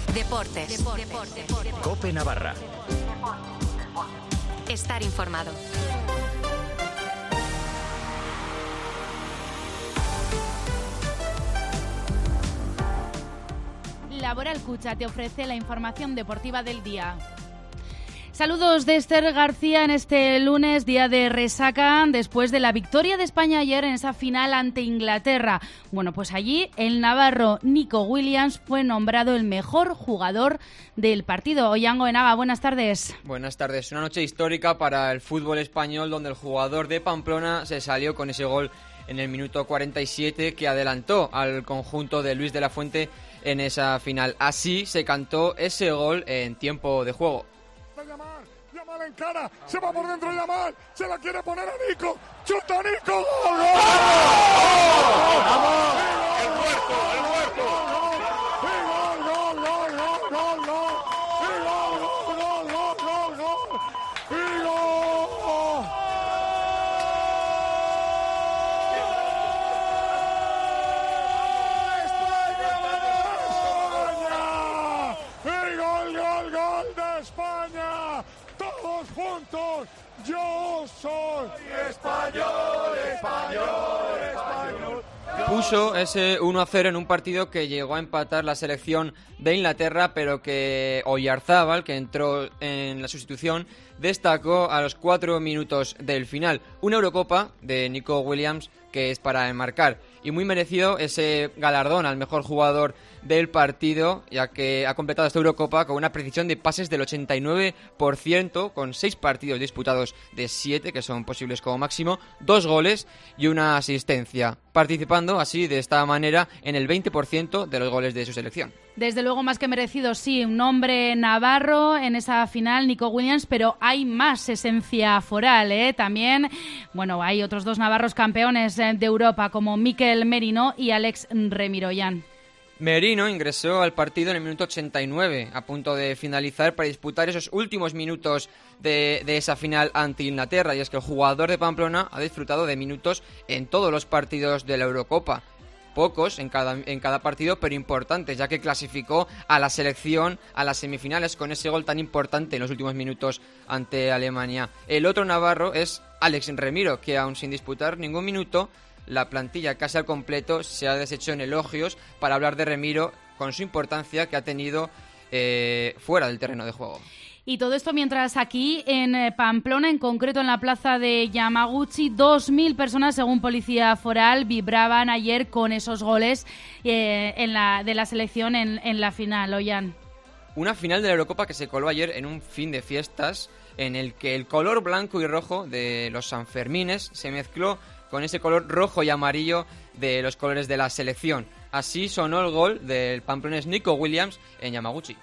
Deportes. COPE Navarra. Estar informado. Laboral Cucha te ofrece la información deportiva del día. Saludos de Esther García en este lunes, día de resaca, después de la victoria de España ayer en esa final ante Inglaterra. Bueno, pues allí el navarro Nico Williams fue nombrado el mejor jugador del partido. Ollán Goenaga, buenas tardes. Buenas tardes. Una noche histórica para el fútbol español, donde el jugador de Pamplona se salió con ese gol en el minuto 47 que adelantó al conjunto de Luis de la Fuente en esa final. Así se cantó ese gol en tiempo de juego. Yamal encara, se va por dentro Yamal, se la quiere poner a Nico, chuta Nico, ¡gol! ¡Vamos! ¡El muerto! Juntos, yo soy español. Puso ese 1-0 en un partido que llegó a empatar la selección de Inglaterra, pero que Oyarzábal, que entró en la sustitución, destacó a los 4 minutos del final. Una Eurocopa de Nico Williams que es para enmarcar, y muy merecido ese galardón al mejor jugador del partido, ya que ha completado esta Eurocopa con una precisión de pases del 89%, con 6 partidos disputados de 7, que son posibles como máximo, 2 goles y una asistencia, participando así de esta manera en el 20% de los goles de su selección. Desde luego más que merecido, sí, un nombre navarro en esa final, Nico Williams, pero hay más esencia foral, ¿eh? También, bueno, hay otros 2 navarros campeones de Europa, como Mikel Merino y Alex Remiroyan. Merino ingresó al partido en el minuto 89, a punto de finalizar, para disputar esos últimos minutos de esa final ante Inglaterra, y es que el jugador de Pamplona ha disfrutado de minutos en todos los partidos de la Eurocopa. Pocos en cada partido, pero importantes, ya que clasificó a la selección a las semifinales con ese gol tan importante en los últimos minutos ante Alemania. El otro navarro es Alex Remiro, que aún sin disputar ningún minuto, la plantilla casi al completo se ha deshecho en elogios para hablar de Remiro con su importancia que ha tenido fuera del terreno de juego. Y todo esto mientras aquí en Pamplona, en concreto en la plaza de Yamaguchi, 2.000 personas, según Policía Foral, vibraban ayer con esos goles de la selección en la final. Ollán. Una final de la Eurocopa que se coló ayer en un fin de fiestas en el que el color blanco y rojo de los Sanfermines se mezcló con ese color rojo y amarillo de los colores de la selección. Así sonó el gol del pamplonés Nico Williams en Yamaguchi.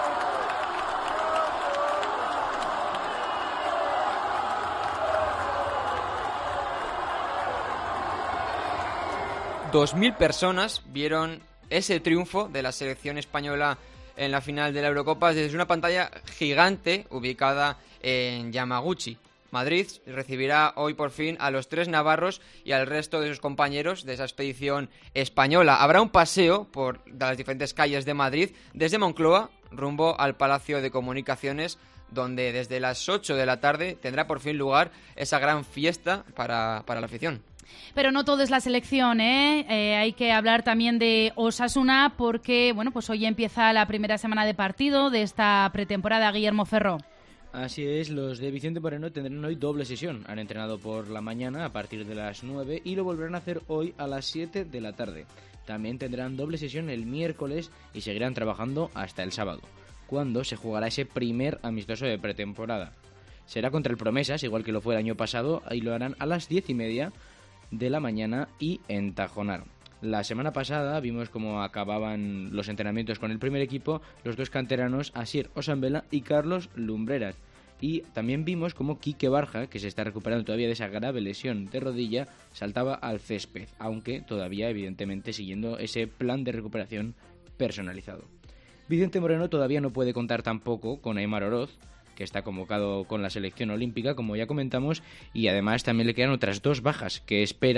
2.000 personas vieron ese triunfo de la selección española en la final de la Eurocopa desde una pantalla gigante ubicada en Yamaguchi. Madrid recibirá hoy por fin a los 3 navarros y al resto de sus compañeros de esa expedición española. Habrá un paseo por las diferentes calles de Madrid desde Moncloa rumbo al Palacio de Comunicaciones, donde desde las 8 de la tarde tendrá por fin lugar esa gran fiesta para la afición. Pero no todo es la selección, ¿eh? Hay que hablar también de Osasuna porque, bueno, pues hoy empieza la primera semana de partido de esta pretemporada. Guillermo Ferro. Así es, los de Vicente Moreno tendrán hoy doble sesión. Han entrenado por la mañana a partir de las 9 y lo volverán a hacer hoy a las 7 de la tarde. También tendrán doble sesión el miércoles y seguirán trabajando hasta el sábado, cuando se jugará ese primer amistoso de pretemporada. Será contra el Promesas, igual que lo fue el año pasado, y lo harán a las 10:30 de la mañana y en Tajonar. La semana pasada vimos cómo acababan los entrenamientos con el primer equipo los 2 canteranos Asier Osambela y Carlos Lumbreras. Y también vimos cómo Quique Barja, que se está recuperando todavía de esa grave lesión de rodilla, saltaba al césped, aunque todavía evidentemente siguiendo ese plan de recuperación personalizado. Vicente Moreno todavía no puede contar tampoco con Aimar Oroz, que está convocado con la selección olímpica, como ya comentamos, y además también le quedan otras 2 bajas que espera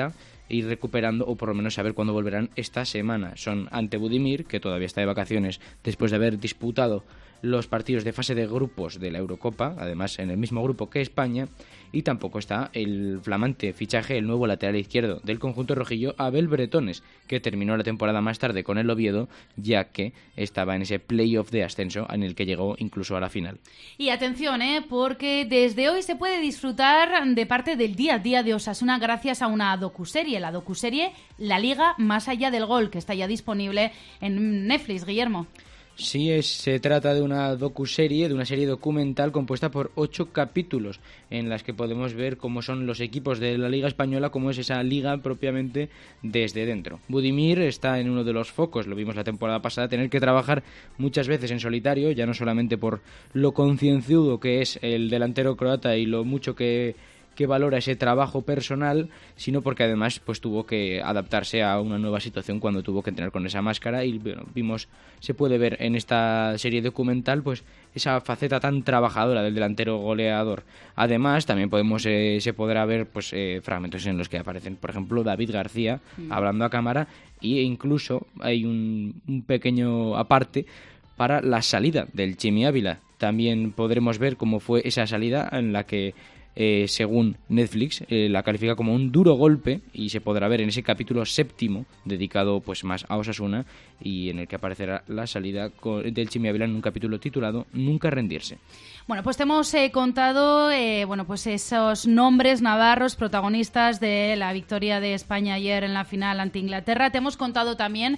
ir recuperando, o por lo menos saber cuándo volverán esta semana. Son ante Budimir, que todavía está de vacaciones después de haber disputado los partidos de fase de grupos de la Eurocopa, además en el mismo grupo que España, y tampoco está el flamante fichaje, el nuevo lateral izquierdo del conjunto rojillo, Abel Bretones, que terminó la temporada más tarde con el Oviedo, ya que estaba en ese playoff de ascenso en el que llegó incluso a la final. Y atención, porque desde hoy se puede disfrutar de parte del día a día de Osasuna gracias a una docuserie, la docuserie La Liga Más Allá del Gol, que está ya disponible en Netflix, Guillermo. Sí, se trata de una docuserie, de una serie documental compuesta por 8 capítulos en las que podemos ver cómo son los equipos de la Liga Española, cómo es esa liga propiamente desde dentro. Budimir está en uno de los focos, lo vimos la temporada pasada, tener que trabajar muchas veces en solitario, ya no solamente por lo concienzudo que es el delantero croata y lo mucho que valora ese trabajo personal, sino porque además pues tuvo que adaptarse a una nueva situación cuando tuvo que entrenar con esa máscara, y bueno, se puede ver en esta serie documental pues esa faceta tan trabajadora del delantero goleador. Además también se podrá ver pues fragmentos en los que aparecen, por ejemplo, David García hablando a cámara, e incluso hay un pequeño aparte para la salida del Chimi Ávila. También podremos ver cómo fue esa salida en la que según Netflix la califica como un duro golpe, y se podrá ver en ese capítulo 7º dedicado pues más a Osasuna, y en el que aparecerá la salida del Chimi Ávila en un capítulo titulado Nunca rendirse. Bueno, pues te hemos contado pues esos nombres navarros protagonistas de la victoria de España ayer en la final ante Inglaterra. Te hemos contado también,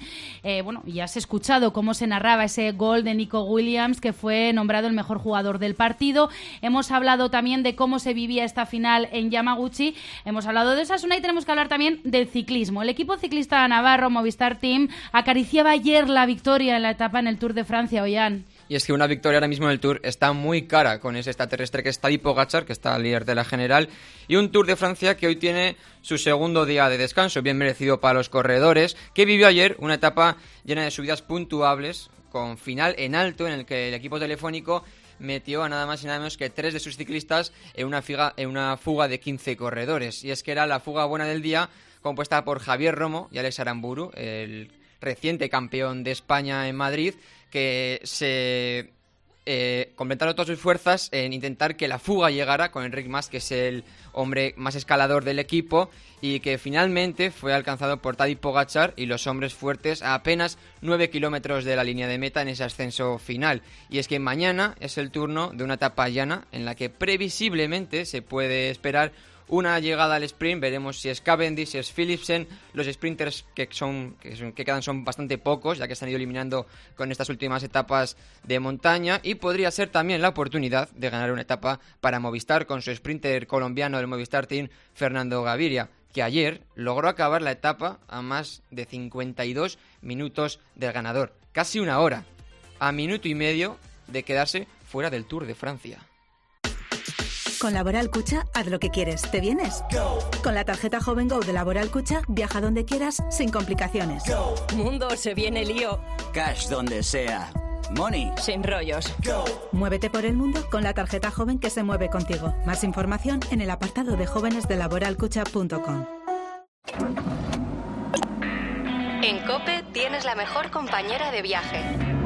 y has escuchado cómo se narraba ese gol de Nico Williams, que fue nombrado el mejor jugador del partido. Hemos hablado también de cómo se vivía esta final en Yamaguchi. Hemos hablado de Osasuna y tenemos que hablar también del ciclismo. El equipo ciclista navarro Movistar Team acariciaba ayer la victoria en la etapa en el Tour de Francia, Ollán. Y es que una victoria ahora mismo en el Tour está muy cara con ese extraterrestre que es Tadej Pogačar, que está líder de la general, y un Tour de Francia que hoy tiene su segundo día de descanso, bien merecido para los corredores, que vivió ayer una etapa llena de subidas puntuables, con final en alto, en el que el equipo telefónico metió a nada más y nada menos que 3 de sus ciclistas en una fuga de 15 corredores. Y es que era la fuga buena del día, compuesta por Javier Romo y Alex Aramburu, el reciente campeón de España en Madrid, que se completaron todas sus fuerzas en intentar que la fuga llegara con Enric Mas, que es el hombre más escalador del equipo, y que finalmente fue alcanzado por Tadej Pogačar y los hombres fuertes a apenas 9 kilómetros de la línea de meta en ese ascenso final. Y es que mañana es el turno de una etapa llana en la que previsiblemente se puede esperar una llegada al sprint. Veremos si es Cavendish, si es Philipsen. Los sprinters que quedan son bastante pocos, ya que se han ido eliminando con estas últimas etapas de montaña, y podría ser también la oportunidad de ganar una etapa para Movistar con su sprinter colombiano del Movistar Team, Fernando Gaviria, que ayer logró acabar la etapa a más de 52 minutos del ganador, casi una hora, a minuto y medio de quedarse fuera del Tour de Francia. Con Laboral Cucha, haz lo que quieres. ¿Te vienes? Go. Con la tarjeta Joven Go de Laboral Cucha, viaja donde quieras, sin complicaciones. Go. Mundo, se viene lío. Cash donde sea. Money. Sin rollos. Go. Muévete por el mundo con la tarjeta Joven que se mueve contigo. Más información en el apartado de jóvenes de laboralcucha.com. En COPE tienes la mejor compañera de viaje.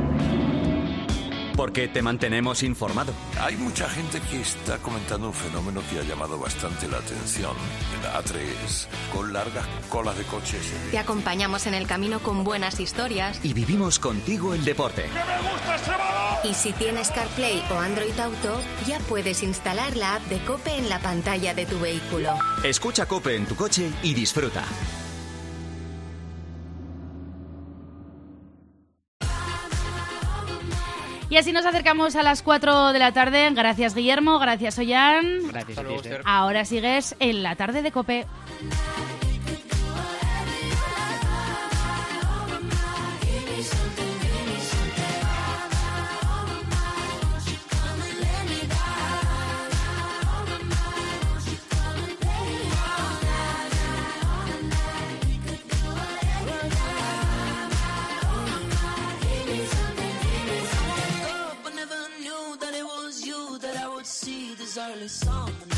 Porque te mantenemos informado. Hay mucha gente que está comentando un fenómeno que ha llamado bastante la atención. En la A3, con largas colas de coches. Te acompañamos en el camino con buenas historias. Y vivimos contigo el deporte. ¡Que me gusta ese balón! Y si tienes CarPlay o Android Auto, ya puedes instalar la app de COPE en la pantalla de tu vehículo. Escucha COPE en tu coche y disfruta. Y así nos acercamos a las 4 de la tarde. Gracias, Guillermo. Gracias, Ollán. Gracias a ti, Esther. Ahora sigues en la tarde de COPE. Early song.